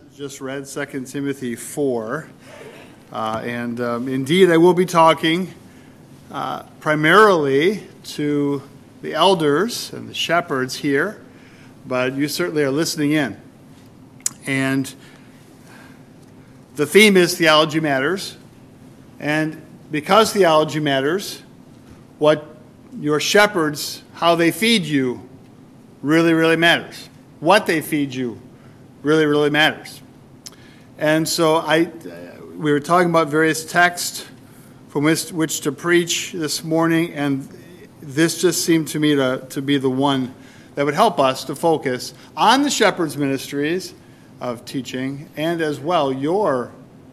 Just read 2 Timothy 4, indeed I will be talking primarily to the elders and the shepherds here, but you certainly are listening in. And the theme is Theology Matters, and because theology matters, what your shepherds, how they feed you, really, really matters. What they feed you really, really matters. And so we were talking about various texts from which to preach this morning, and this just seemed to me to be the one that would help us to focus on the shepherd's ministries of teaching, and as well your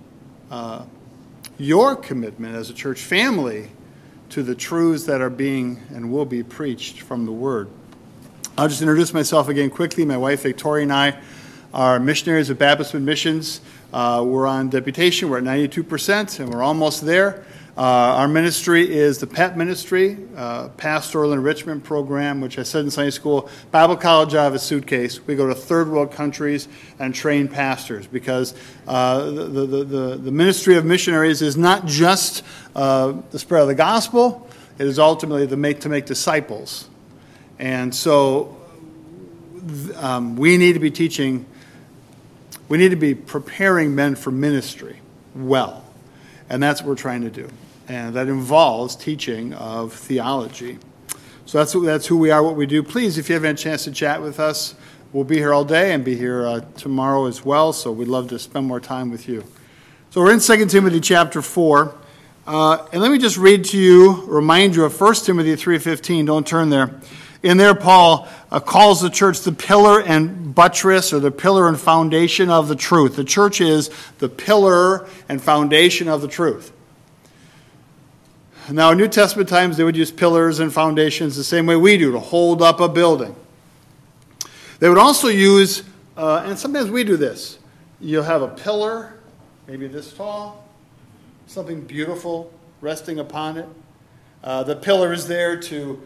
commitment as a church family to the truths that are being and will be preached from the Word. I'll just introduce myself again quickly. My wife Victoria and I are missionaries of Baptist Missions. We're on deputation. We're at 92%, and we're almost there. Our ministry is the PET ministry, Pastoral Enrichment Program, which I said in Sunday school, Bible college out of a suitcase. We go to third world countries and train pastors because the ministry of missionaries is not just the spread of the gospel. It is ultimately to make disciples. And so we need to be teaching, we need to be preparing men for ministry well. And that's what we're trying to do. And that involves teaching of theology. So that's who we are, what we do. Please, if you have any chance to chat with us, we'll be here all day and be here tomorrow as well. So we'd love to spend more time with you. So we're in 2 Timothy chapter 4. And let me just read to you, remind you of 1 Timothy 3:15. Don't turn there. In there, Paul calls the church the pillar and buttress, or the pillar and foundation of the truth. The church is the pillar and foundation of the truth. Now, in New Testament times, they would use pillars and foundations the same way we do, to hold up a building. They would also use, and sometimes we do this, you'll have a pillar, maybe this tall, something beautiful resting upon it. The pillar is there to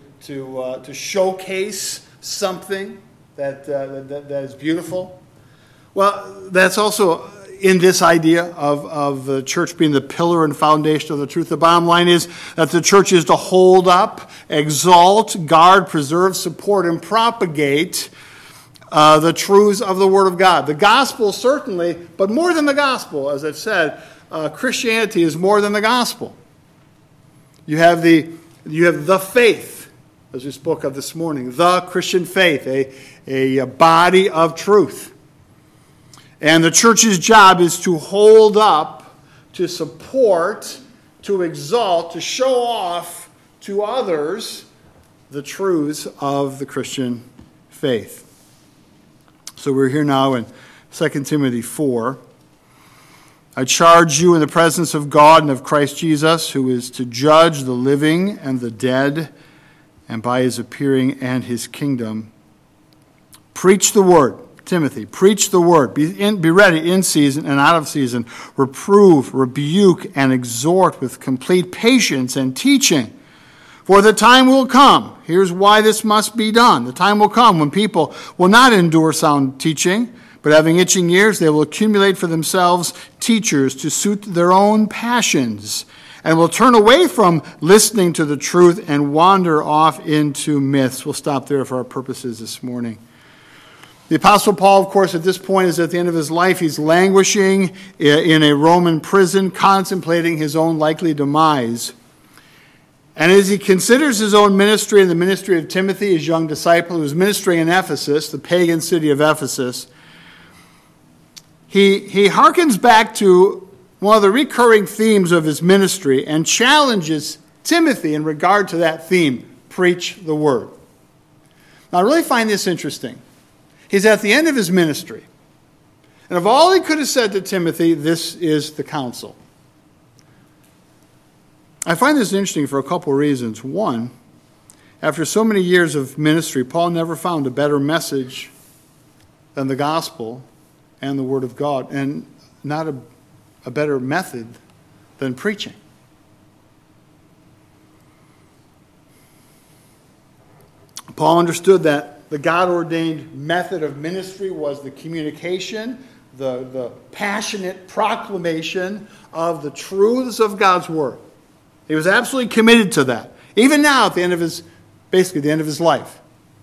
showcase something that is beautiful. Well, that's also in this idea of the church being the pillar and foundation of the truth. The bottom line is that the church is to hold up, exalt, guard, preserve, support, and propagate the truths of the Word of God. The gospel certainly, but more than the gospel, as I've said, Christianity is more than the gospel. You have the faith, as we spoke of this morning, the Christian faith, a body of truth. And the church's job is to hold up, to support, to exalt, to show off to others the truths of the Christian faith. So we're here now in 2 Timothy 4. I charge you in the presence of God and of Christ Jesus, who is to judge the living and the dead, and by his appearing and his kingdom. Preach the word, Timothy, preach the word. Be ready in season and out of season. Reprove, rebuke, and exhort with complete patience and teaching. For the time will come. Here's why this must be done. The time will come when people will not endure sound teaching, but having itching ears, they will accumulate for themselves teachers to suit their own passions, and will turn away from listening to the truth and wander off into myths. We'll stop there for our purposes this morning. The Apostle Paul, of course, at this point is at the end of his life. He's languishing in a Roman prison, contemplating his own likely demise. And as he considers his own ministry and the ministry of Timothy, his young disciple, who was ministering in Ephesus, the pagan city of Ephesus, he harkens back to one of the recurring themes of his ministry and challenges Timothy in regard to that theme, preach the word. Now, I really find this interesting. He's at the end of his ministry. And of all he could have said to Timothy, this is the counsel. I find this interesting for a couple of reasons. One, after so many years of ministry, Paul never found a better message than the gospel and the word of God, and not a better method than preaching. Paul understood that the God-ordained method of ministry was the communication, the passionate proclamation of the truths of God's Word. He was absolutely committed to that. Even now, at the end of his life.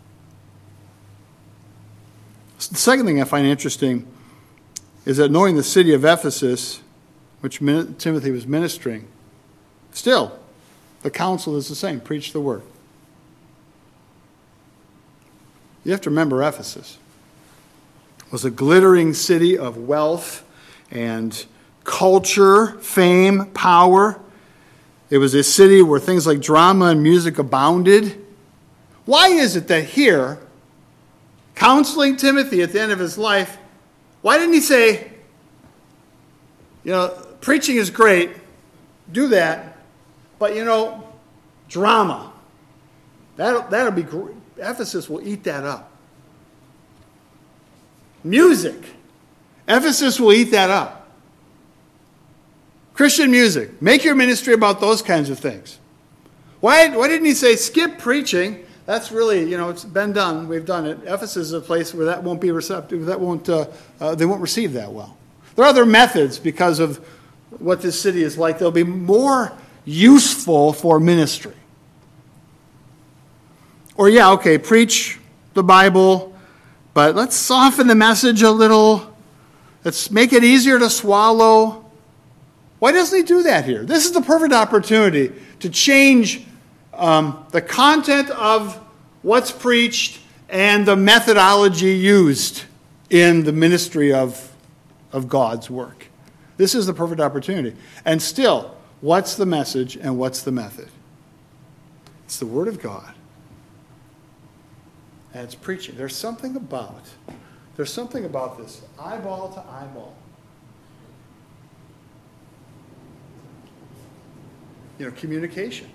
The second thing I find interesting is that knowing the city of Ephesus, which Timothy was ministering, still, the counsel is the same. Preach the word. You have to remember Ephesus was a glittering city of wealth and culture, fame, power. It was a city where things like drama and music abounded. Why is it that here, counseling Timothy at the end of his life, why didn't he say, preaching is great, do that, but drama, that'll be great. Ephesus will eat that up. Music, Ephesus will eat that up. Christian music, make your ministry about those kinds of things. Why didn't he say, skip preaching? That's really, it's been done. We've done it. Ephesus is a place where that won't be receptive. They won't receive that well. There are other methods because of what this city is like. They'll be more useful for ministry. Or, preach the Bible, but let's soften the message a little. Let's make it easier to swallow. Why doesn't he do that here? This is the perfect opportunity to change the content of what's preached and the methodology used in the ministry of God's work. This is the perfect opportunity. And still, what's the message and what's the method? It's the Word of God. And it's preaching. There's something about this eyeball to eyeball. Communication.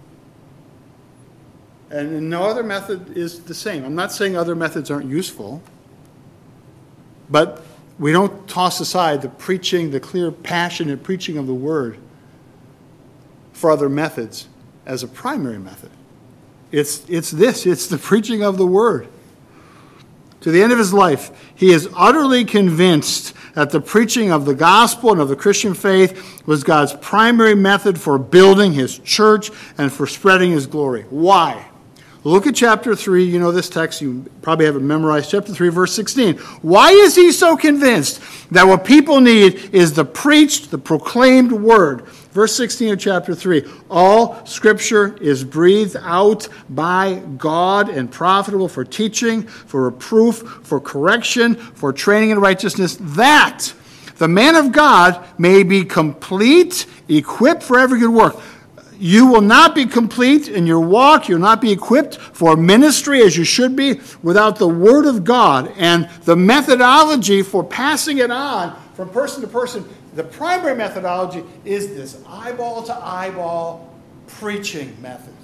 And no other method is the same. I'm not saying other methods aren't useful, but we don't toss aside the preaching, the clear, passionate preaching of the Word for other methods as a primary method. It's the preaching of the Word. To the end of his life, he is utterly convinced that the preaching of the gospel and of the Christian faith was God's primary method for building his church and for spreading his glory. Why? Look at chapter 3. You know this text. You probably have it memorized. Chapter 3, verse 16. Why is he so convinced that what people need is the preached, the proclaimed word? Verse 16 of chapter 3. All Scripture is breathed out by God and profitable for teaching, for reproof, for correction, for training in righteousness, that the man of God may be complete, equipped for every good work. You will not be complete in your walk. You'll not be equipped for ministry as you should be without the Word of God and the methodology for passing it on from person to person. The primary methodology is this eyeball to eyeball preaching method.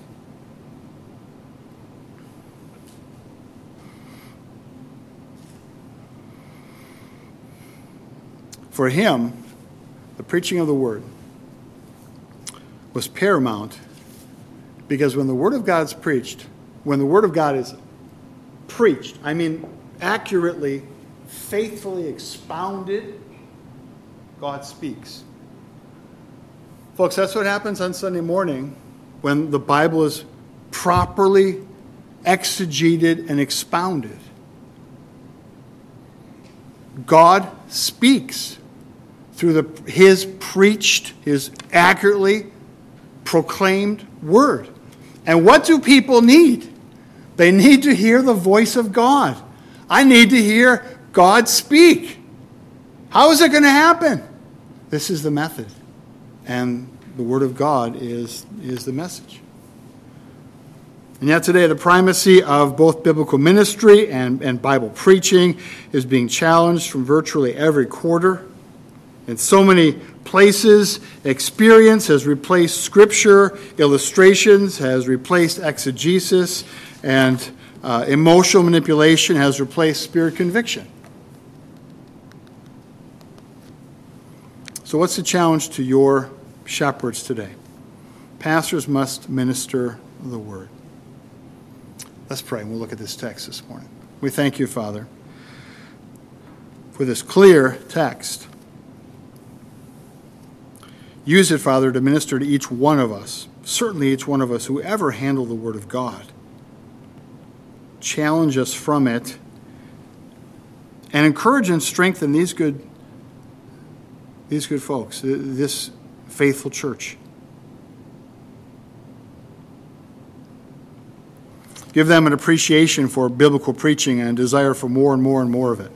For him, the preaching of the Word was paramount, because when the Word of God's preached, when the Word of God is preached, I mean accurately, faithfully expounded, God speaks. Folks, that's what happens on Sunday morning when the Bible is properly exegeted and expounded. God speaks through his preached, his accurately proclaimed word. And what do people need? They need to hear the voice of God. I need to hear God speak. How is it going to happen? This is the method. And the Word of God is the message. And yet today, the primacy of both biblical ministry and Bible preaching is being challenged from virtually every quarter. In so many places, experience has replaced Scripture, illustrations has replaced exegesis, and emotional manipulation has replaced spirit conviction. So what's the challenge to your shepherds today? Pastors must minister the Word. Let's pray, and we'll look at this text this morning. We thank you, Father, with this clear text. Use it, Father, to minister to each one of us, certainly each one of us who ever handle the Word of God. Challenge us from it and encourage and strengthen these good folks, this faithful church. Give them an appreciation for biblical preaching and a desire for more and more and more of it.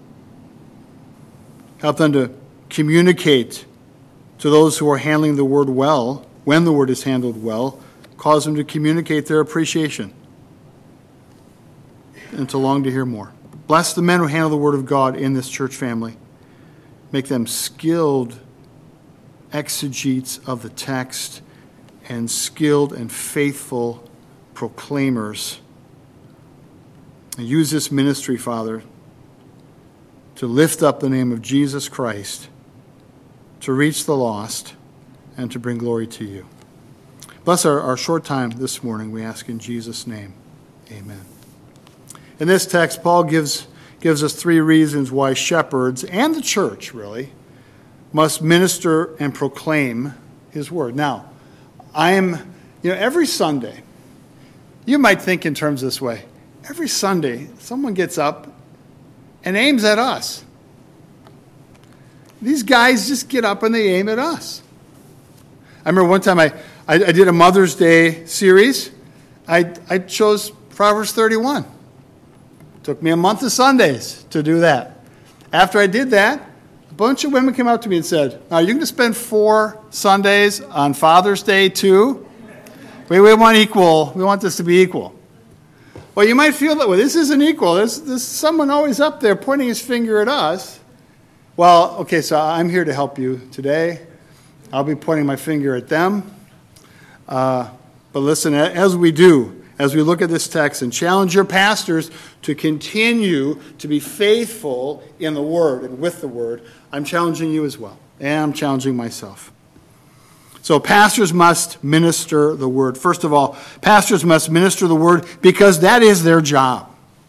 Help them to communicate to those who are handling the Word well, when the Word is handled well, cause them to communicate their appreciation and to long to hear more. Bless the men who handle the Word of God in this church family. Make them skilled exegetes of the text and skilled and faithful proclaimers. And use this ministry, Father, to lift up the name of Jesus Christ, to reach the lost, and to bring glory to you. Bless our short time this morning, we ask in Jesus' name. Amen. In this text, Paul gives us three reasons why shepherds, and the church really, must minister and proclaim his word. Now, every Sunday, you might think in terms this way. Every Sunday, someone gets up and aims at us. These guys just get up and they aim at us. I remember one time I did a Mother's Day series. I chose Proverbs 31. Took me a month of Sundays to do that. After I did that, a bunch of women came up to me and said, "Are you going to spend 4 Sundays on Father's Day too? We want equal. We want this to be equal." Well, you might feel that way. This isn't equal. There's someone always up there pointing his finger at us. Well, okay, so I'm here to help you today. I'll be pointing my finger at them. But listen, as we look at this text and challenge your pastors to continue to be faithful in the Word and with the Word, I'm challenging you as well. And I'm challenging myself. So pastors must minister the Word. First of all, pastors must minister the Word because that is their job.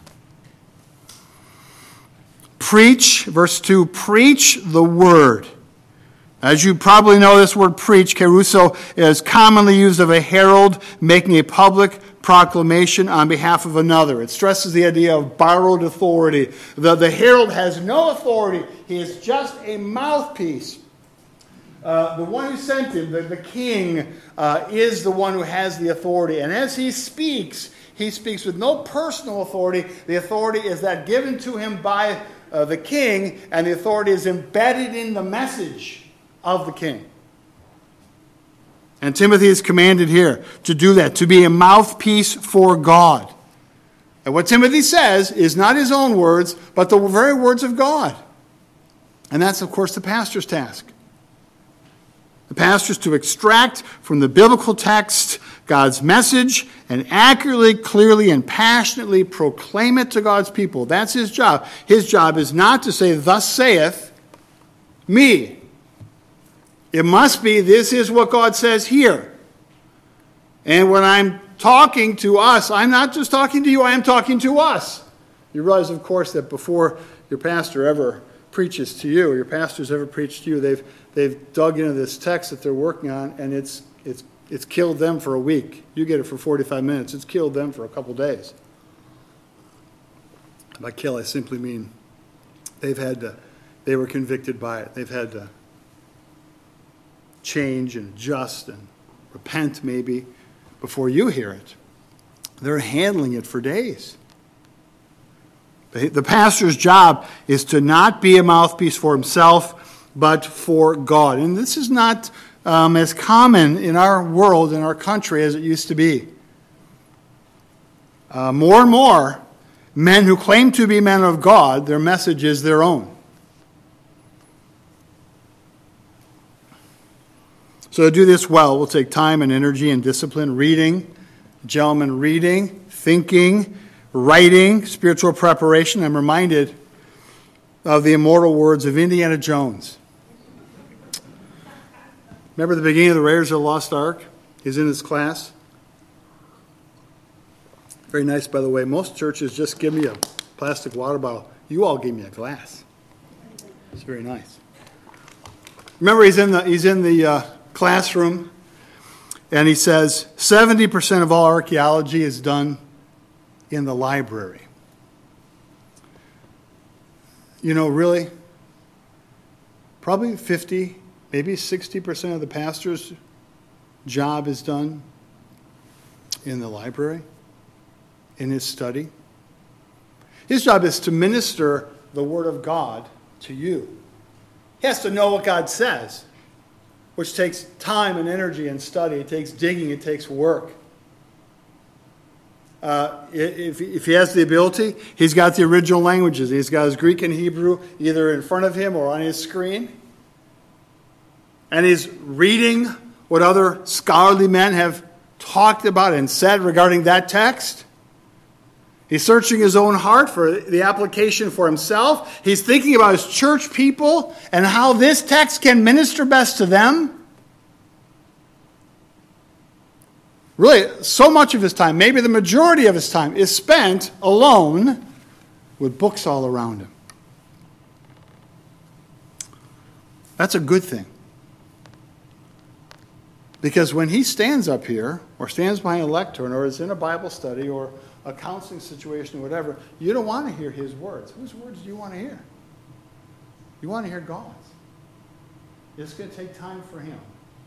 Preach, verse 2, preach the Word. As you probably know, this word preach, kerusso, is commonly used of a herald making a public proclamation on behalf of another. It stresses the idea of borrowed authority. The herald has no authority. He is just a mouthpiece. The one who sent him, the king, is the one who has the authority. And as he speaks with no personal authority. The authority is that given to him by the king, and the authority is embedded in the message of the king. And Timothy is commanded here to do that, to be a mouthpiece for God. And what Timothy says is not his own words, but the very words of God. And that's, of course, the pastor's task. The pastor is to extract from the biblical text God's message and accurately, clearly, and passionately proclaim it to God's people. That's his job. His job is not to say, "Thus saith me." It must be, "This is what God says here." And when I'm talking to us, I'm not just talking to you, I am talking to us. You realize, of course, that before your pastor ever preaches to you, or your pastors ever preach to you, they've dug into this text that they're working on, and it's killed them for a week. You get it for 45 minutes. It's killed them for a couple days. By kill, I simply mean they were convicted by it. They've had to change and adjust and repent maybe before you hear it. They're handling it for days. The pastor's job is to not be a mouthpiece for himself, but for God. And this is not as common in our world, in our country, as it used to be. More and more, men who claim to be men of God, their message is their own. So to do this well will take time and energy and discipline, reading, thinking, writing, spiritual preparation. I'm reminded of the immortal words of Indiana Jones. Remember the beginning of the Raiders of the Lost Ark? He's in his class. Very nice, by the way. Most churches just give me a plastic water bottle. You all gave me a glass. It's very nice. Remember, he's in the classroom, and he says 70% of all archaeology is done in the library. You know, really, probably 50, maybe 60% of the pastor's job is done in the library, in his study. His job is to minister the Word of God to you. He has to know what God says, which takes time and energy and study. It takes digging. It takes work. If he has the ability, he's got the original languages. He's got his Greek and Hebrew either in front of him or on his screen. And he's reading what other scholarly men have talked about and said regarding that text. He's searching his own heart for the application for himself. He's thinking about his church people and how this text can minister best to them. Really, so much of his time, maybe the majority of his time, is spent alone with books all around him. That's a good thing. Because when he stands up here, or stands behind a lectern, or is in a Bible study, or a counseling situation, or whatever, you don't want to hear his words. Whose words do you want to hear? You want to hear God's. It's going to take time for him.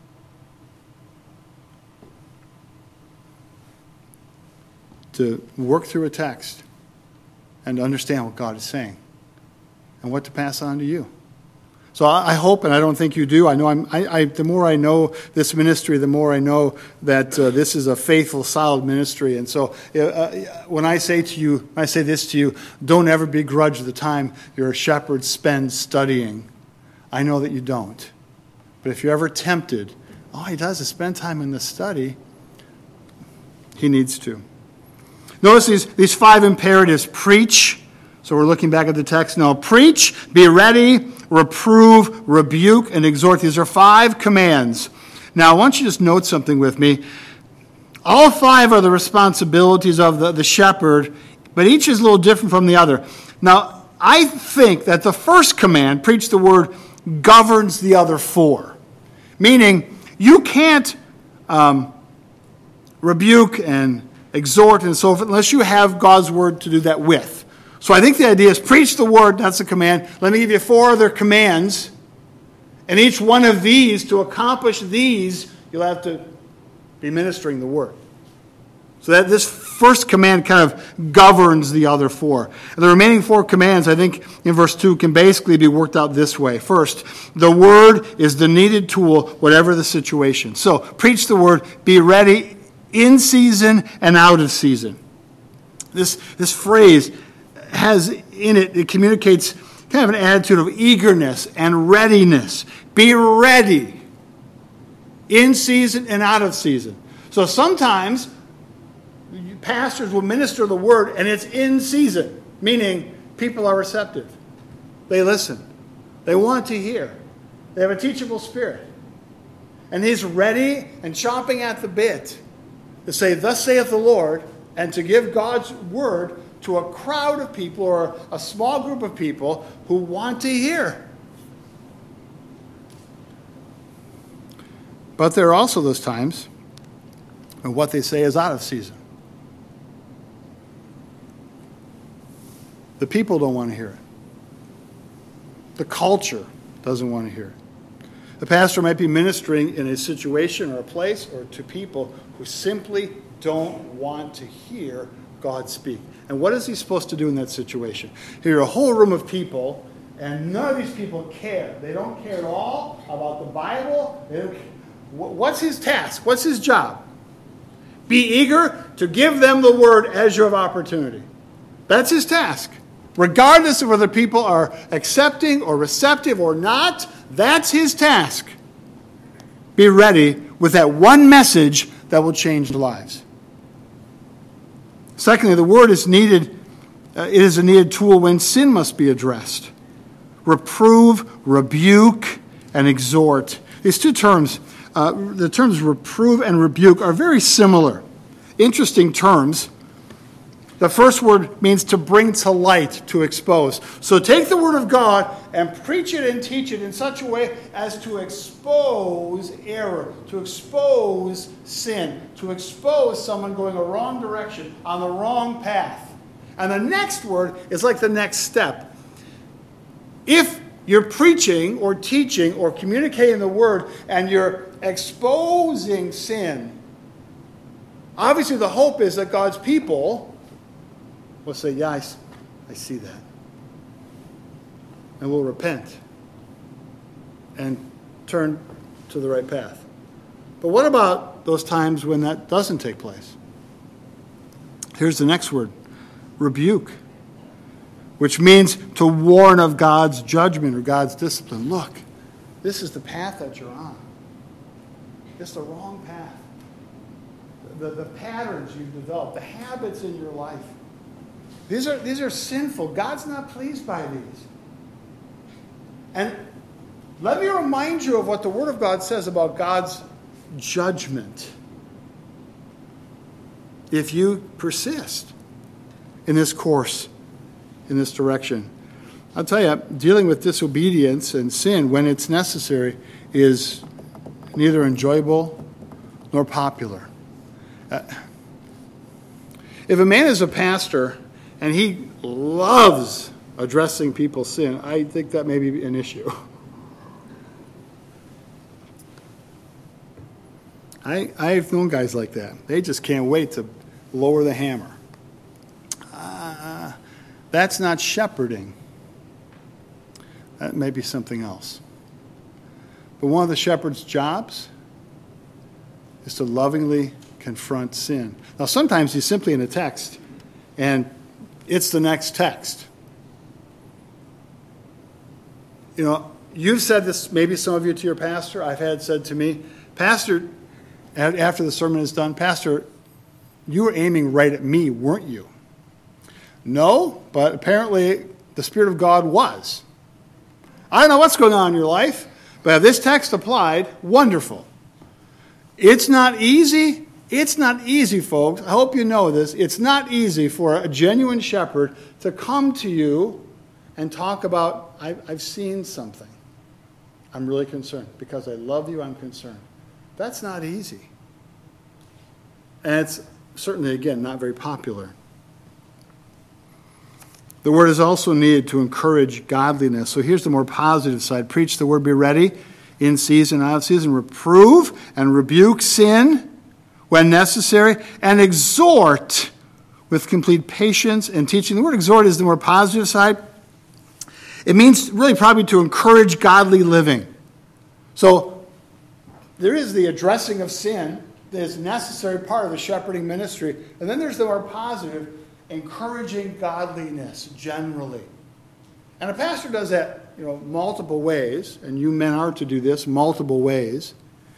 To work through a text and to understand what God is saying and what to pass on to you. So I hope, and I don't think you do, I know the more I know this ministry, the more I know that this is a faithful, solid ministry. And so when I say this to you, don't ever begrudge the time your shepherd spends studying. I know that you don't. But if you're ever tempted, all he does is spend time in the study, he needs to. Notice these 5 imperatives. Preach. So we're looking back at the text now. Preach, be ready, reprove, rebuke, and exhort. These are 5 commands. Now, I want you to just note something with me. All 5 are the responsibilities of the shepherd, but each is a little different from the other. Now, I think that the first command, preach the word, governs the other 4. Meaning, you can't rebuke and exhort and so forth unless you have God's word to do that with. So I think the idea is preach the word, that's the command. Let me give you 4 other commands. And each one of these, to accomplish these, you'll have to be ministering the word. So that this first command kind of governs the other 4. And the remaining 4 commands, I think, in verse 2, can basically be worked out this way. First, the word is the needed tool, whatever the situation. So, preach the word, be ready in season and out of season. This phrase has in it, it communicates kind of an attitude of eagerness and readiness. Be ready in season and out of season. So sometimes pastors will minister the word and it's in season, meaning people are receptive. They listen. They want to hear. They have a teachable spirit. And he's ready and chomping at the bit to say, thus saith the Lord, and to give God's word to a crowd of people or a small group of people who want to hear. But there are also those times when what they say is out of season. The people don't want to hear it. The culture doesn't want to hear it. The pastor might be ministering in a situation or a place or to people who simply don't want to hear God speak. And what is he supposed to do in that situation? Here are a whole room of people, and none of these people care. They don't care at all about the Bible. What's his task? What's his job? Be eager to give them the word as you have opportunity. That's his task. Regardless of whether people are accepting or receptive or not, that's his task. Be ready with that one message that will change lives. Secondly, the word is needed. It is a needed tool when sin must be addressed. Reprove, rebuke, and exhort. These 2 terms, the terms reprove and rebuke, are very similar. Interesting terms. The first word means to bring to light, to expose. So take the Word of God and preach it and teach it in such a way as to expose error, to expose sin, to expose someone going a wrong direction, on the wrong path. And the next word is like the next step. If you're preaching or teaching or communicating the Word and you're exposing sin, obviously the hope is that God's people will say, yeah, I see that. And will repent and turn to the right path. But what about those times when that doesn't take place? Here's the next word, rebuke, which means to warn of God's judgment or God's discipline. Look, this is the path that you're on. It's the wrong path. The patterns you've developed, the habits in your life, these are sinful. God's not pleased by these. And let me remind you of what the Word of God says about God's judgment. If you persist in this course, in this direction. I'll tell you, dealing with disobedience and sin when it's necessary is neither enjoyable nor popular. If a man is a pastor and he loves addressing people's sin, I think that may be an issue. I've known guys like that. They just can't wait to lower the hammer. That's not shepherding. That may be something else. But one of the shepherd's jobs is to lovingly confront sin. Now, sometimes he's simply in a text, and it's the next text. You know, you've said this, maybe some of you, to your pastor. I've had said to me, Pastor, after the sermon is done, Pastor, you were aiming right at me, weren't you? No, but apparently the Spirit of God was. I don't know what's going on in your life, but if this text applied, wonderful. It's not easy. It's not easy, folks. I hope you know this. It's not easy for a genuine shepherd to come to you and talk about, I've seen something. I'm really concerned. Because I love you, I'm concerned. That's not easy. And it's certainly, again, not very popular. The word is also needed to encourage godliness. So here's the more positive side. Preach the word, be ready, in season, out of season. Reprove and rebuke sin when necessary, and exhort with complete patience and teaching. The word exhort is the more positive side. It means really probably to encourage godly living. So there is the addressing of sin that is a necessary part of the shepherding ministry. And then there's the more positive, encouraging godliness generally. And a pastor does that, multiple ways, and you men are to do this multiple ways.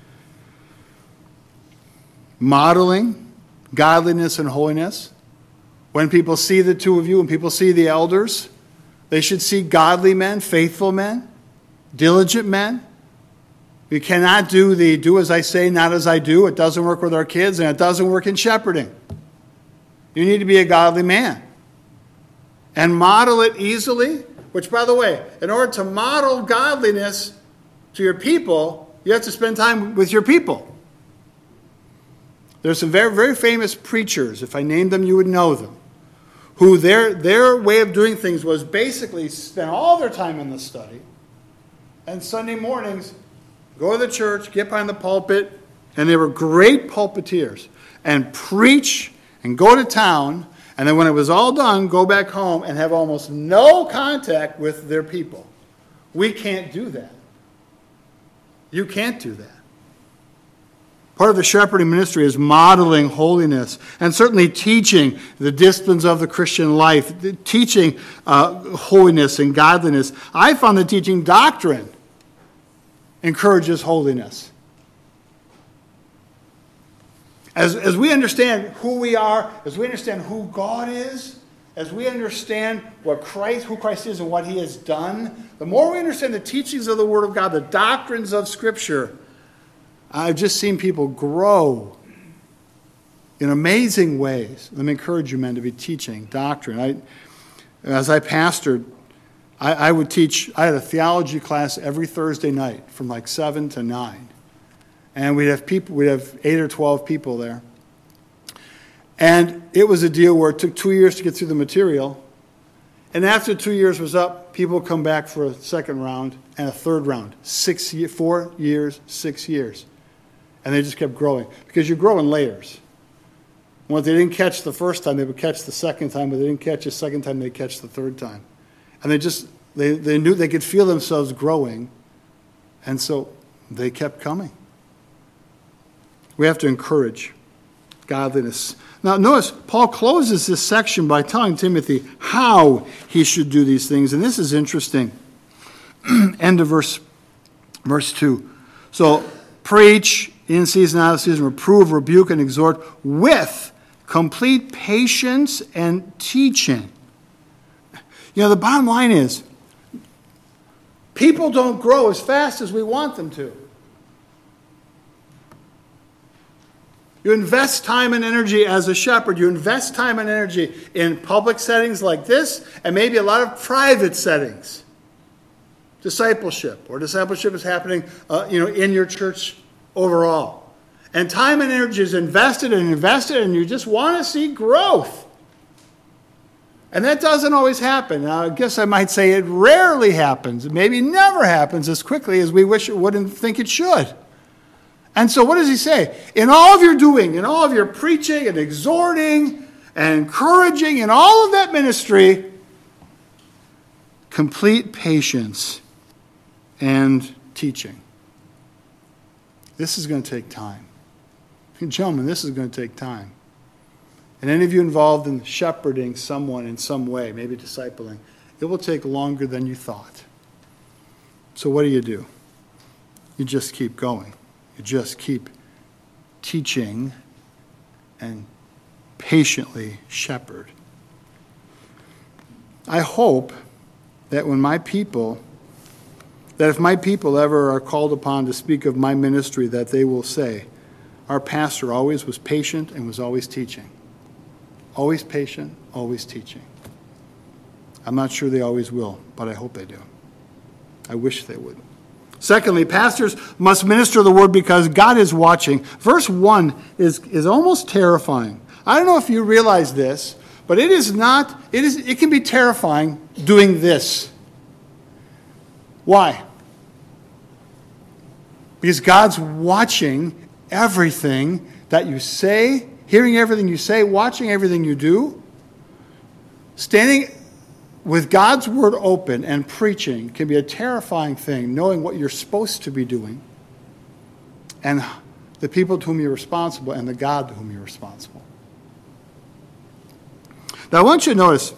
Modeling godliness and holiness. When people see the two of you, when people see the elders, they should see godly men, faithful men, diligent men. We cannot do as I say, not as I do. It doesn't work with our kids, and it doesn't work in shepherding. You need to be a godly man. And model it easily, which, by the way, in order to model godliness to your people, you have to spend time with your people. There's some very, very famous preachers, if I named them, you would know them, who their way of doing things was basically spend all their time in the study, and Sunday mornings go to the church, get behind the pulpit, and they were great pulpiteers, and preach and go to town, and then when it was all done, go back home and have almost no contact with their people. We can't do that. You can't do that. Part of the shepherding ministry is modeling holiness and certainly teaching the disciplines of the Christian life, teaching holiness and godliness. I found that teaching doctrine encourages holiness. As we understand who we are, as we understand who God is, as we understand who Christ is and what he has done, the more we understand the teachings of the Word of God, the doctrines of Scripture, I've just seen people grow in amazing ways. Let me encourage you, men, to be teaching doctrine. As I pastored, I would teach. I had a theology class every Thursday night from like 7 to 9. And we'd have 8 or 12 people there. And it was a deal where it took 2 years to get through the material. And after 2 years was up, people would come back for a second round and a third round. 4 years, 6 years. And they just kept growing. Because you grow in layers. What they didn't catch the first time, they would catch the second time. But they didn't catch the second time, they'd catch the third time. And they knew they could feel themselves growing. And so they kept coming. We have to encourage godliness. Now, notice, Paul closes this section by telling Timothy how he should do these things. And this is interesting. End of verse 2. So, preach in season, out of season, reprove, rebuke, and exhort with complete patience and teaching. You know, the bottom line is, people don't grow as fast as we want them to. You invest time and energy as a shepherd. You invest time and energy in public settings like this, and maybe a lot of private settings. Discipleship is happening, in your church overall. And time and energy is invested, and you just want to see growth. And that doesn't always happen. Now, I guess I might say it rarely happens. It maybe never happens as quickly as we wish it would and think it should. And so what does he say? In all of your doing, in all of your preaching and exhorting and encouraging and all of that ministry, complete patience and teaching. This is going to take time. Gentlemen, this is going to take time. And any of you involved in shepherding someone in some way, maybe discipling, it will take longer than you thought. So what do? You just keep going. You just keep teaching and patiently shepherd. I hope that if my people ever are called upon to speak of my ministry, that they will say, our pastor always was patient and was always teaching. Always patient, always teaching. I'm not sure they always will, but I hope they do. I wish they would. Secondly, pastors must minister the word because God is watching. Verse 1 is almost terrifying. I don't know if you realize this, but it can be terrifying doing this. Why? Because God's watching everything that you say, hearing everything you say, watching everything you do. Standing with God's word open and preaching can be a terrifying thing, knowing what you're supposed to be doing and the people to whom you're responsible and the God to whom you're responsible. Now, I want you to notice,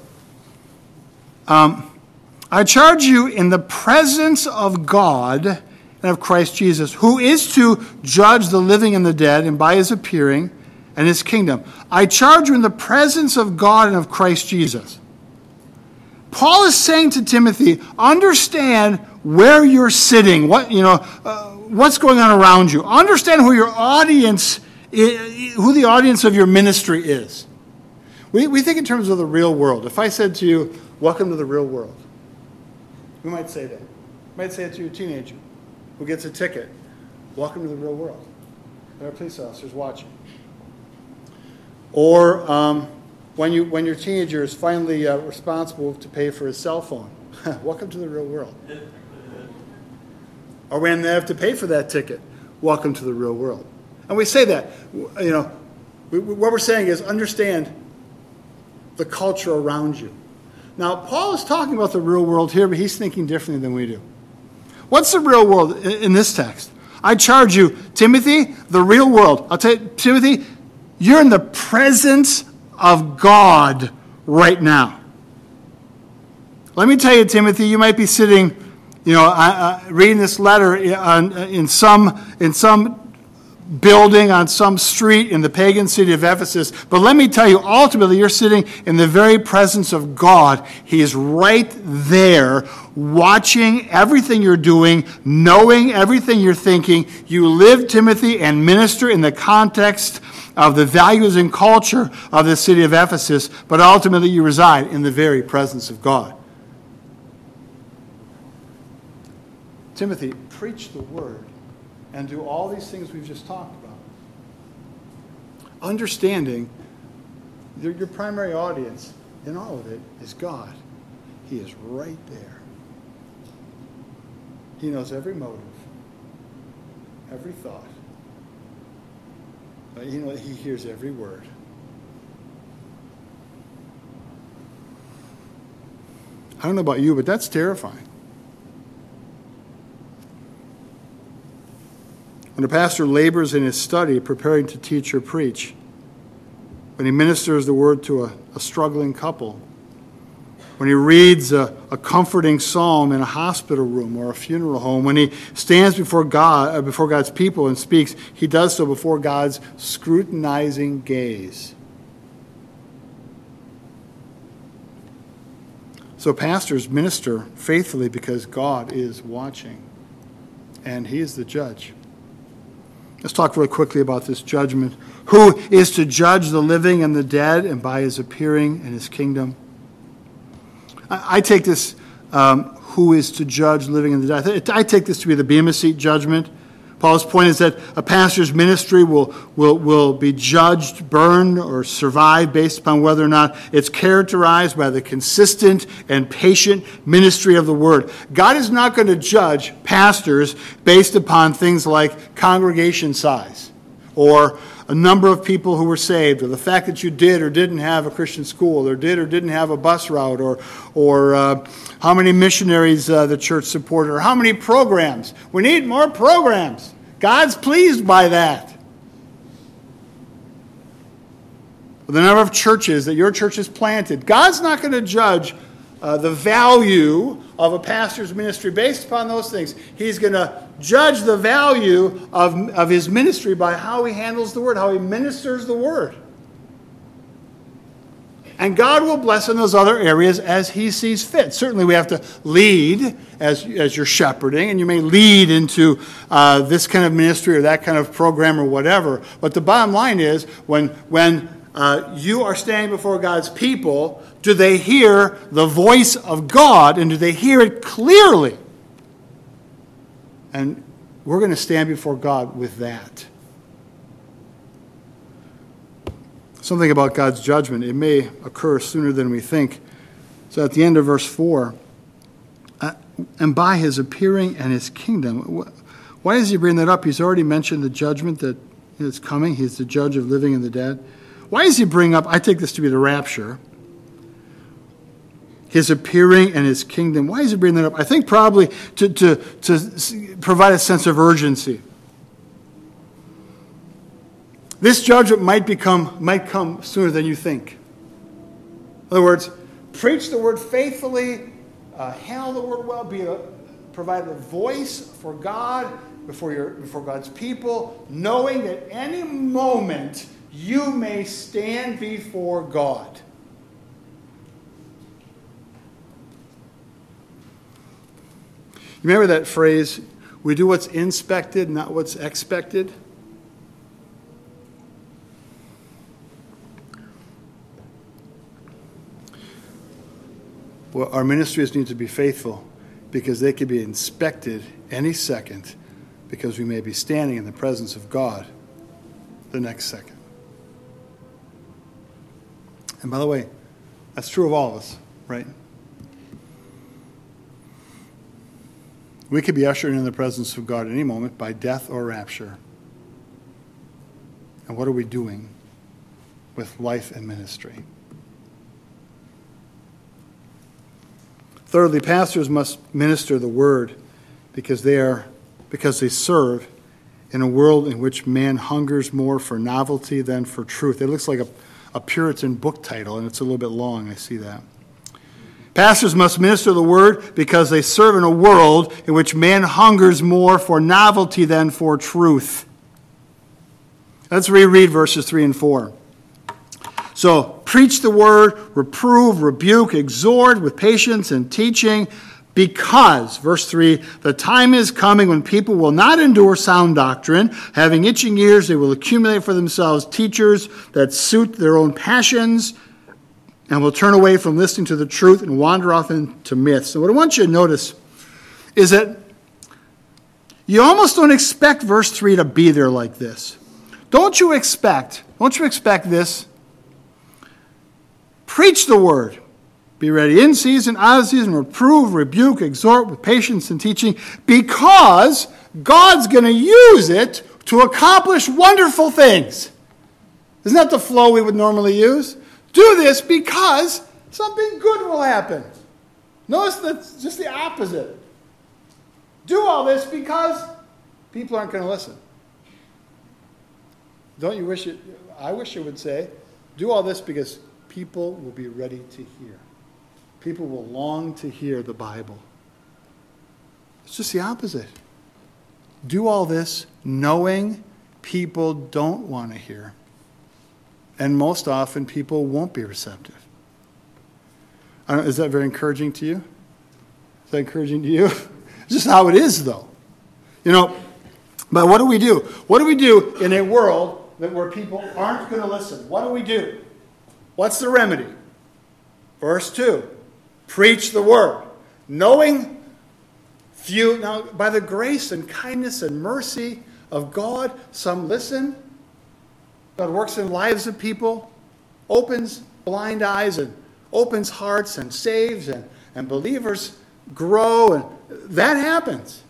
I charge you in the presence of God and of Christ Jesus, who is to judge the living and the dead, and by his appearing and his kingdom. I charge you in the presence of God and of Christ Jesus. Paul is saying to Timothy, understand where you're sitting, what's going on around you. Understand who your audience is, who the audience of your ministry is. We think in terms of the real world. If I said to you, welcome to the real world, we might say that. We might say it to your teenager who gets a ticket. Welcome to the real world. There are police officers watching. Or when your teenager is finally responsible to pay for his cell phone. Welcome to the real world. Or when they have to pay for that ticket. Welcome to the real world. And we say that. What we're saying is understand the culture around you. Now, Paul is talking about the real world here, but he's thinking differently than we do. What's the real world in this text? I charge you, Timothy, the real world. I'll tell you, Timothy, you're in the presence of God right now. Let me tell you, Timothy, you might be sitting, reading this letter in some building on some street in the pagan city of Ephesus. But let me tell you, ultimately, you're sitting in the very presence of God. He is right there, watching everything you're doing, knowing everything you're thinking. You live, Timothy, and minister in the context of the values and culture of the city of Ephesus, but ultimately you reside in the very presence of God. Timothy, preach the word and do all these things we've just talked about. Understanding your primary audience in all of it is God. He is right there. He knows every motive, every thought. He hears every word. I don't know about you, but that's terrifying. When a pastor labors in his study, preparing to teach or preach, when he ministers the word to a struggling couple, when he reads a comforting psalm in a hospital room or a funeral home, when he stands before God, before God's people and speaks, he does so before God's scrutinizing gaze. So pastors minister faithfully because God is watching, and he is the judge. Let's talk really quickly about this judgment. Who is to judge the living and the dead, and by his appearing in his kingdom? I take this, who is to judge living and the dead, I take this to be the Bema Seat judgment. Paul's point is that a pastor's ministry will be judged, burned, or survive based upon whether or not it's characterized by the consistent and patient ministry of the word. God is not going to judge pastors based upon things like congregation size or a number of people who were saved, or the fact that you did or didn't have a Christian school, or did or didn't have a bus route, or how many missionaries the church supported, or how many programs. We need more programs. God's pleased by that. The number of churches that your church has planted. God's not going to judge the value of a pastor's ministry based upon those things. He's going to judge the value of his ministry by how he handles the word, how he ministers the word. And God will bless in those other areas as he sees fit. Certainly we have to lead as you're shepherding, and you may lead into this kind of ministry or that kind of program or whatever. But the bottom line is, when you are standing before God's people, do they hear the voice of God, and do they hear it clearly? And we're going to stand before God with that. Something about God's judgment. It may occur sooner than we think. So at the end of verse 4, and by his appearing and his kingdom. Why does he bring that up? He's already mentioned the judgment that is coming. He's the judge of living and the dead. Why does he bring up, I take this to be the rapture, his appearing and his kingdom? Why does he bring that up? I think probably to provide a sense of urgency. This judgment might come sooner than you think. In other words, preach the word faithfully, handle the word well, provide a voice for God before God's people, knowing that any moment you may stand before God. You remember that phrase, we do what's inspected, not what's expected? Well, our ministries need to be faithful because they can be inspected any second, because we may be standing in the presence of God the next second. And by the way, that's true of all of us, right? We could be ushered in the presence of God at any moment by death or rapture. And what are we doing with life and ministry? Thirdly, pastors must minister the word because they serve in a world in which man hungers more for novelty than for truth. It looks like a Puritan book title, and it's a little bit long. I see that. Pastors must minister the word because they serve in a world in which man hungers more for novelty than for truth. Let's reread verses 3 and 4. So, preach the word, reprove, rebuke, exhort with patience and teaching. Because, verse 3, the time is coming when people will not endure sound doctrine. Having itching ears, they will accumulate for themselves teachers that suit their own passions and will turn away from listening to the truth and wander off into myths. So what I want you to notice is that you almost don't expect verse 3 to be there like this. Don't you expect this? Preach the word. Be ready in season, out of season, reprove, rebuke, exhort with patience and teaching, because God's going to use it to accomplish wonderful things. Isn't that the flow we would normally use? Do this because something good will happen. Notice that's just the opposite. Do all this because people aren't going to listen. Don't you wish it? I wish it would say, do all this because people will be ready to hear. People will long to hear the Bible. It's just the opposite. Do all this knowing people don't want to hear. And most often people won't be receptive. Is that very encouraging to you? Is that encouraging to you? It's just how it is, though. But what do we do? What do we do in a world where people aren't going to listen? What do we do? What's the remedy? Verse 2, preach the word. Knowing few, now by the grace and kindness and mercy of God, some listen. God works in lives of people, opens blind eyes and opens hearts and saves and believers grow, and that happens.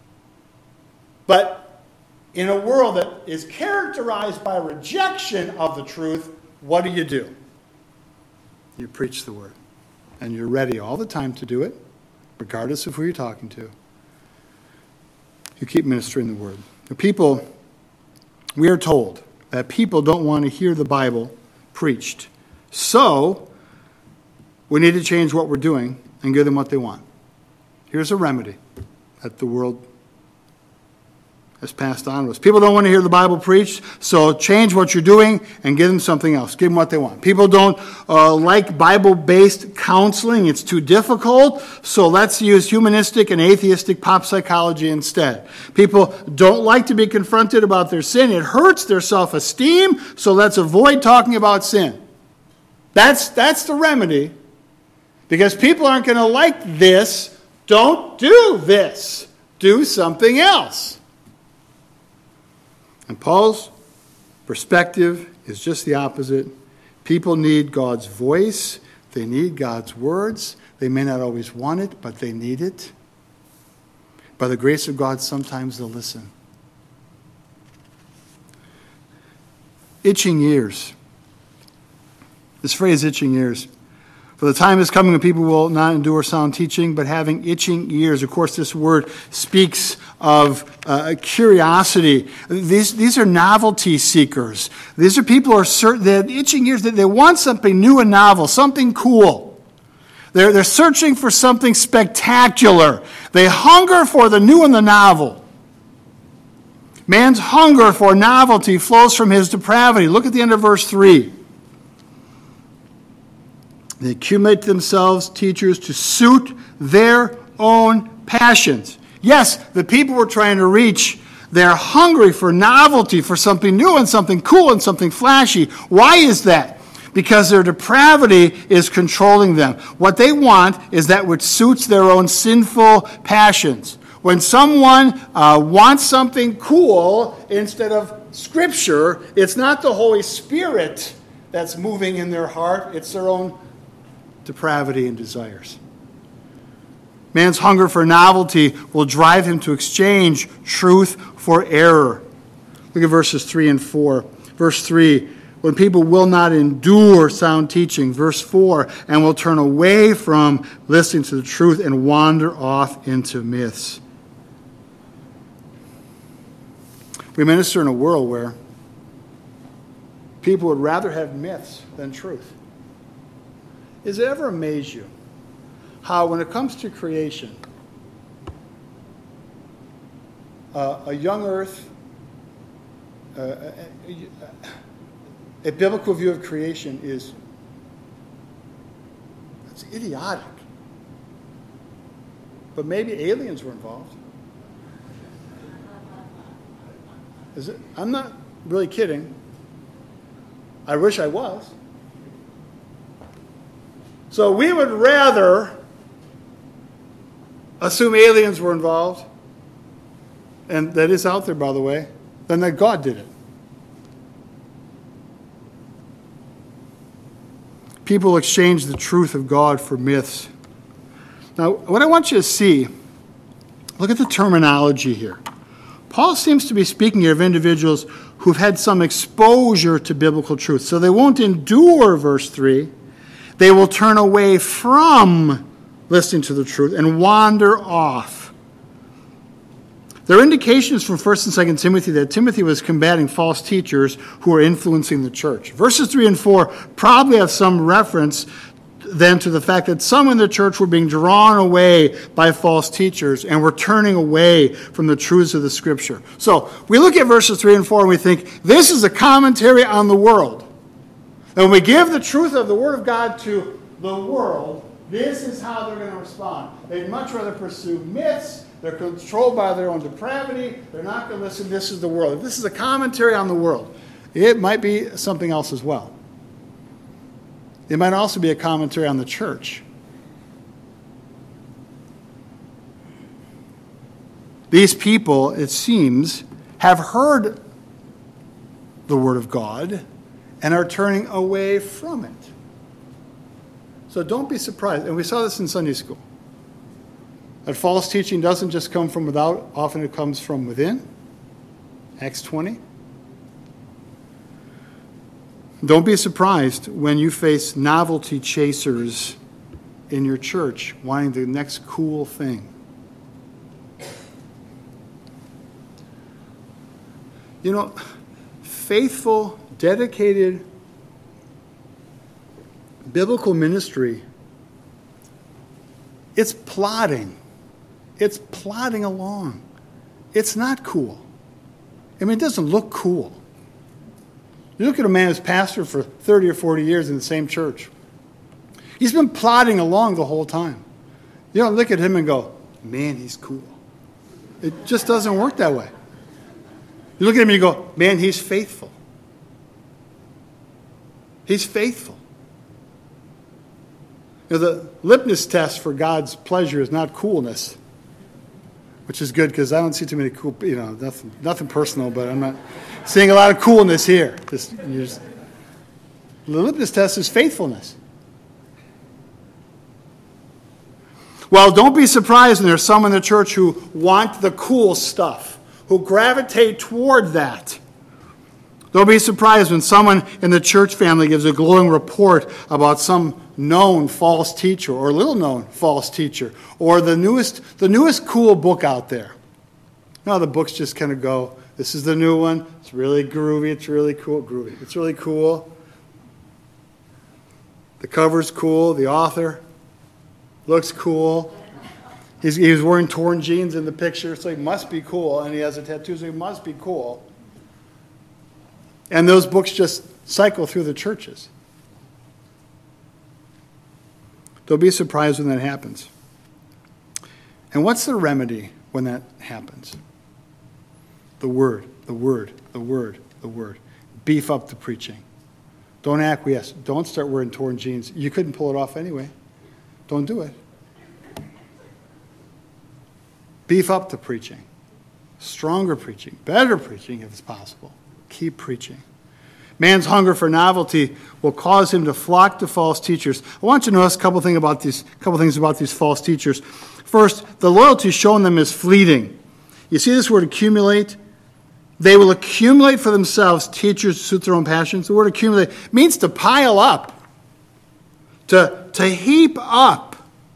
But in a world that is characterized by rejection of the truth, what do? You preach the word. And you're ready all the time to do it, regardless of who you're talking to. You keep ministering the word. The people, we are told that people don't want to hear the Bible preached. So, we need to change what we're doing and give them what they want. Here's a remedy that the world has passed on to us. People don't want to hear the Bible preached, so change what you're doing and give them something else. Give them what they want. People don't like Bible-based counseling. It's too difficult, so let's use humanistic and atheistic pop psychology instead. People don't like to be confronted about their sin. It hurts their self-esteem, so let's avoid talking about sin. That's the remedy. Because people aren't going to like this. Don't do this. Do something else. And Paul's perspective is just the opposite. People need God's voice. They need God's words. They may not always want it, but they need it. By the grace of God, sometimes they'll listen. Itching ears. This phrase, itching ears. For the time is coming when people will not endure sound teaching, but having itching ears. Of course, this word speaks of curiosity. These are novelty seekers. These are people who are certain, they have itching ears, that they want something new and novel, something cool. They're searching for something spectacular. They hunger for the new and the novel. Man's hunger for novelty flows from his depravity. Look at the end of verse 3. They accumulate themselves teachers to suit their own passions. Yes, the people we're trying to reach, they're hungry for novelty, for something new and something cool and something flashy. Why is that? Because their depravity is controlling them. What they want is that which suits their own sinful passions. When someone wants something cool instead of Scripture, it's not the Holy Spirit that's moving in their heart, it's their own depravity and desires. Man's hunger for novelty will drive him to exchange truth for error. Look at verses 3 and 4. Verse 3, when people will not endure sound teaching. Verse 4, and will turn away from listening to the truth and wander off into myths. We minister in a world where people would rather have myths than truth. Does it ever amaze you how, when it comes to creation, a young earth, a biblical view of creation it's idiotic. but maybe aliens were involved. Is it? I'm not really kidding. I wish I was. So we would rather assume aliens were involved, and that is out there, by the way, than that God did it. People exchange the truth of God for myths. Now, what I want you to see, look at the terminology here. Paul seems to be speaking here of individuals who've had some exposure to biblical truth. So they won't endure, verse 3. They will turn away from listening to the truth and wander off. There are indications from 1 and 2 Timothy that Timothy was combating false teachers who were influencing the church. Verses 3 and 4 probably have some reference then to the fact that some in the church were being drawn away by false teachers and were turning away from the truths of the Scripture. So we look at verses 3 and 4 and we think, this is a commentary on the world. And when we give the truth of the Word of God to the world, this is how they're going to respond. They'd much rather pursue myths. They're controlled by their own depravity. They're not going to listen. This is the world. If this is a commentary on the world, it might be something else as well. It might also be a commentary on the church. These people, it seems, have heard the Word of God and are turning away from it. So don't be surprised. And we saw this in Sunday school. That false teaching doesn't just come from without, often it comes from within. Acts 20. Don't be surprised when you face novelty chasers in your church wanting the next cool thing. You know, faithful, dedicated biblical ministry, it's plodding. It's plodding along. It's not cool. I mean, it doesn't look cool. You look at a man who's pastored for 30 or 40 years in the same church. He's been plodding along the whole time. You don't look at him and go, man, he's cool. It just doesn't work that way. You look at him and you go, man, he's faithful. He's faithful. You know, the litmus test for God's pleasure is not coolness, which is good because I don't see too many cool, nothing personal, but I'm not seeing a lot of coolness here. The litmus test is faithfulness. Well, don't be surprised when there's some in the church who want the cool stuff, who gravitate toward that. Don't be surprised when someone in the church family gives a glowing report about some known false teacher or little-known false teacher or the newest cool book out there. The books just kind of go, this is the new one. It's really groovy. It's really cool. Groovy. It's really cool. The cover's cool. The author looks cool. He was wearing torn jeans in the picture, so he must be cool. And he has a tattoo, so he must be cool. And those books just cycle through the churches. Don't be surprised when that happens. And what's the remedy when that happens? The word, the word, the word, the word. Beef up the preaching. Don't acquiesce. Don't start wearing torn jeans. You couldn't pull it off anyway. Don't do it. Beef up the preaching. Stronger preaching. Better preaching if it's possible. Keep preaching. Man's hunger for novelty will cause him to flock to false teachers. I want you to notice a couple things about these false teachers. First, the loyalty shown them is fleeting. You see this word accumulate? They will accumulate for themselves teachers to suit their own passions. The word accumulate means to pile up, to heap up.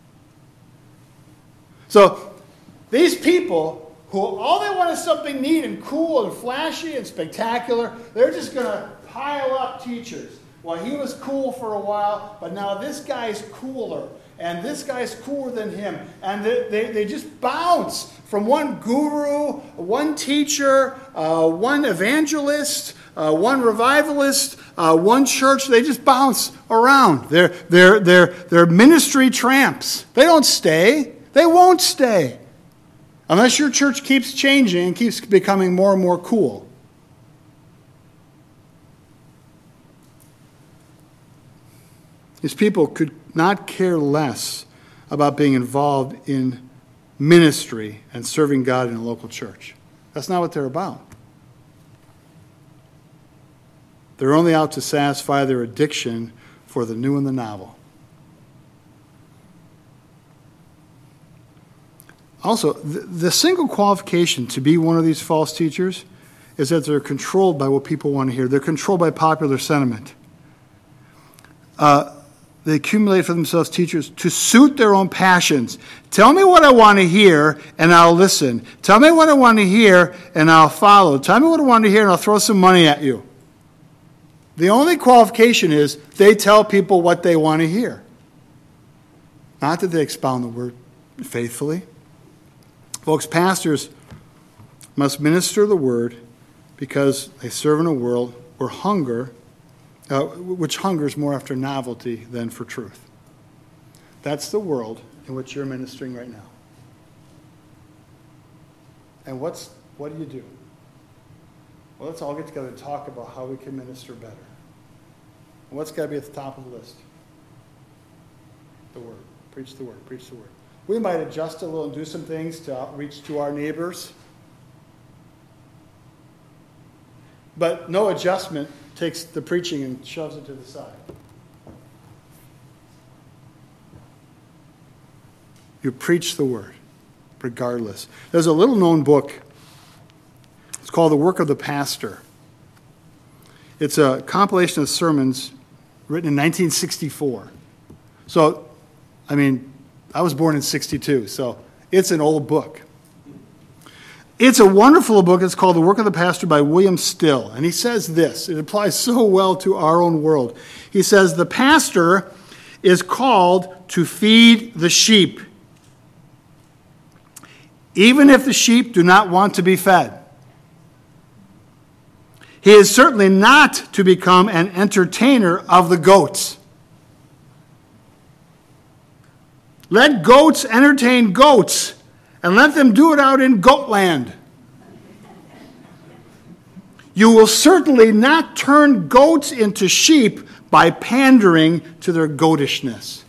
So these people who all they want is something neat and cool and flashy and spectacular, they're just going to pile up teachers. Well, he was cool for a while, but now this guy's cooler, and this guy's cooler than him. And they just bounce from one guru, one teacher, one evangelist, one revivalist, one church. They just bounce around. They're ministry tramps. They don't stay. They won't stay. Unless your church keeps changing and keeps becoming more and more cool. These people could not care less about being involved in ministry and serving God in a local church. That's not what they're about. They're only out to satisfy their addiction for the new and the novel. Also, the single qualification to be one of these false teachers is that they're controlled by what people want to hear. They're controlled by popular sentiment. They accumulate for themselves teachers to suit their own passions. Tell me what I want to hear, and I'll listen. Tell me what I want to hear, and I'll follow. Tell me what I want to hear, and I'll throw some money at you. The only qualification is they tell people what they want to hear. Not that they expound the word faithfully. Folks, pastors must minister the word because they serve in a world where which hungers more after novelty than for truth. That's the world in which you're ministering right now. And what do you do? Well, let's all get together and talk about how we can minister better. And what's got to be at the top of the list? The word. Preach the word. Preach the word. We might adjust a little and do some things to outreach to our neighbors. But no adjustment takes the preaching and shoves it to the side. You preach the word, regardless. There's a little-known book. It's called The Work of the Pastor. It's a compilation of sermons written in 1964. So, I was born in 62, so it's an old book. It's a wonderful book. It's called The Work of the Pastor by William Still. And he says this. It applies so well to our own world. He says, the pastor is called to feed the sheep, even if the sheep do not want to be fed. He is certainly not to become an entertainer of the goats. Let goats entertain goats, and let them do it out in Goatland. You will certainly not turn goats into sheep by pandering to their goatishness.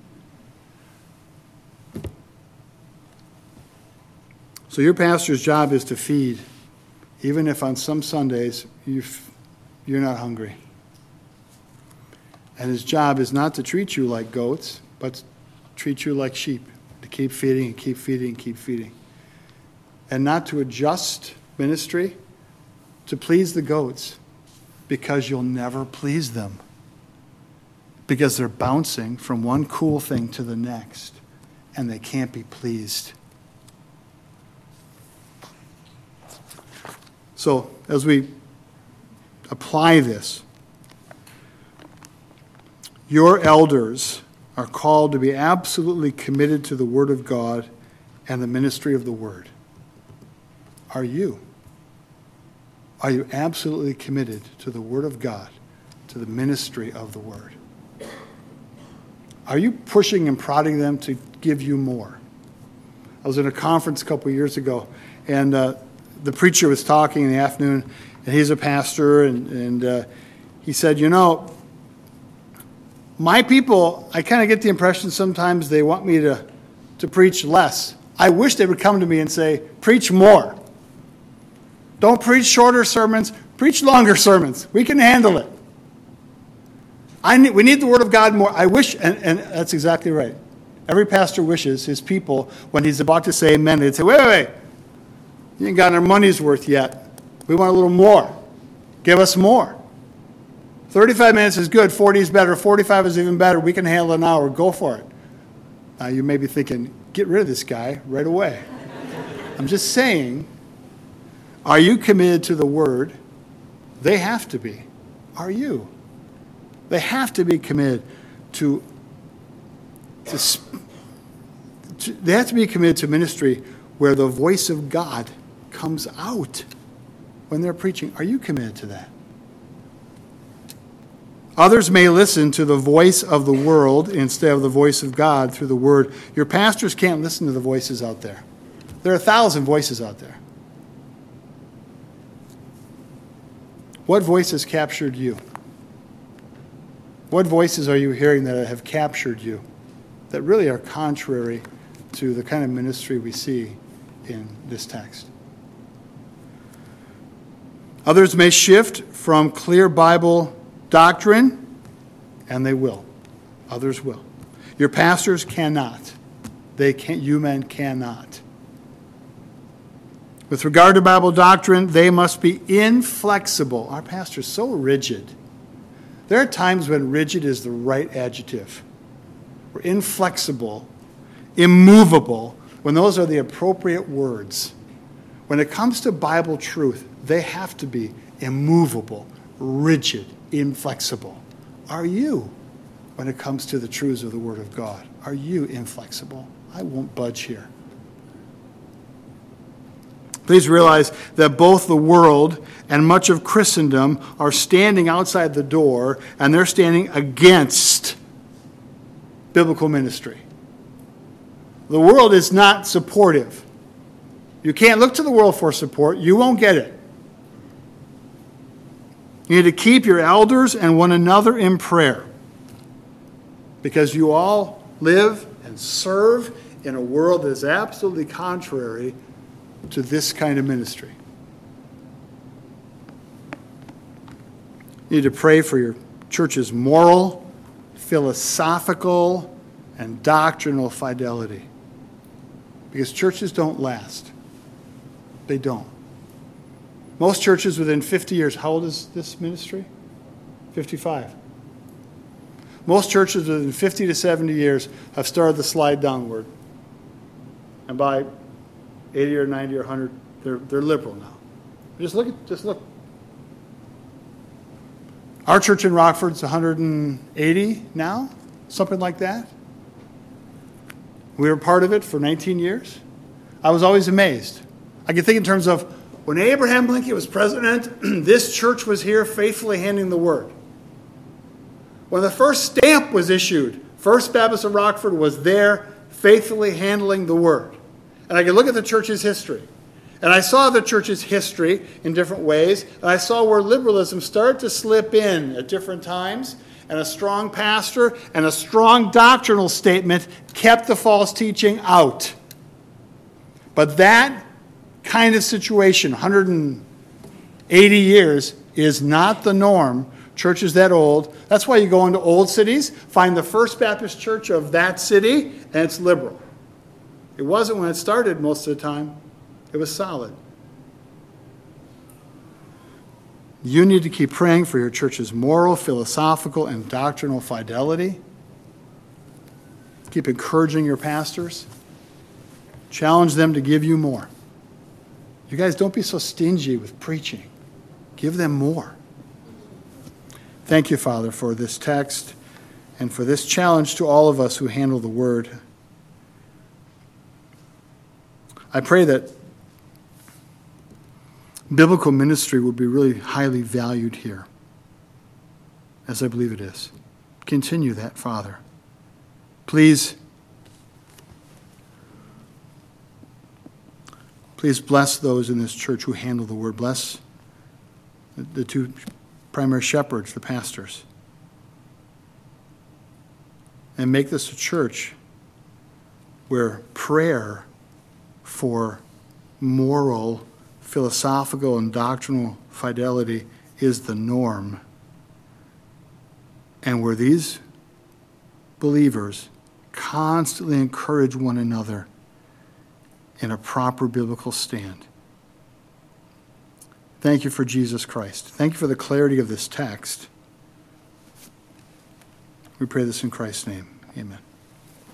So your pastor's job is to feed, even if on some Sundays you're not hungry. And his job is not to treat you like goats, but treat you like sheep, to keep feeding and keep feeding and keep feeding. And not to adjust ministry to please the goats, because you'll never please them. Because they're bouncing from one cool thing to the next, and they can't be pleased. So, as we apply this, your elders are called to be absolutely committed to the Word of God and the ministry of the Word. Are you? Are you absolutely committed to the Word of God, to the ministry of the Word? Are you pushing and prodding them to give you more? I was in a conference a couple of years ago, and the preacher was talking in the afternoon, and he's a pastor, and he said, my people, I kind of get the impression sometimes they want me to preach less. I wish they would come to me and say, preach more. Don't preach shorter sermons, preach longer sermons. We can handle it. We need the Word of God more. I wish, and that's exactly right. Every pastor wishes his people, when he's about to say amen, they'd say, wait. You ain't got our money's worth yet. We want a little more. Give us more. 35 minutes is good, 40 is better, 45 is even better. We can handle an hour. Go for it. Now you may be thinking, get rid of this guy right away. I'm just saying, are you committed to the Word? They have to be. Are you? They have to be committed to they have to be committed to ministry where the voice of God comes out when they're preaching. Are you committed to that? Others may listen to the voice of the world instead of the voice of God through the Word. Your pastors can't listen to the voices out there. There are 1,000 voices out there. What voice has captured you? What voices are you hearing that have captured you that really are contrary to the kind of ministry we see in this text? Others may shift from clear Bible doctrine, and they will. Others will. Your pastors cannot. You men cannot. With regard to Bible doctrine, they must be inflexible. Our pastor's so rigid. There are times when rigid is the right adjective. We're inflexible, immovable, when those are the appropriate words. When it comes to Bible truth, they have to be immovable, rigid, inflexible. Are you, when it comes to the truths of the Word of God? Are you inflexible? I won't budge here. Please realize that both the world and much of Christendom are standing outside the door, and they're standing against biblical ministry. The world is not supportive. You can't look to the world for support. You won't get it. You need to keep your elders and one another in prayer, because you all live and serve in a world that is absolutely contrary to this kind of ministry. You need to pray for your church's moral, philosophical, and doctrinal fidelity. Because churches don't last. They don't. Most churches within 50 years, how old is this ministry? 55. Most churches within 50 to 70 years have started to slide downward. And by 80 or 90 or 100, they're liberal now. Just look. Our church in Rockford's 180 now, something like that. We were part of it for 19 years. I was always amazed. I can think in terms of when Abraham Lincoln was president, this church was here faithfully handing the word. When the first stamp was issued, First Baptist of Rockford was there faithfully handling the word. And I could look at the church's history. And I saw the church's history in different ways. And I saw where liberalism started to slip in at different times. And a strong pastor and a strong doctrinal statement kept the false teaching out. But that kind of situation, 180 years, is not the norm. Churches that old. That's why you go into old cities, find the First Baptist Church of that city, and it's liberal. It wasn't when it started most of the time. It was solid. You need to keep praying for your church's moral, philosophical, and doctrinal fidelity. Keep encouraging your pastors. Challenge them to give you more. You guys, don't be so stingy with preaching. Give them more. Thank you, Father, for this text and for this challenge to all of us who handle the word. I pray that biblical ministry will be really highly valued here, as I believe it is. Continue that, Father. Please bless those in this church who handle the word. Bless the two primary shepherds, the pastors. And make this a church where prayer for moral, philosophical, and doctrinal fidelity is the norm. And where these believers constantly encourage one another in a proper biblical stand. Thank you for Jesus Christ. Thank you for the clarity of this text. We pray this in Christ's name. Amen.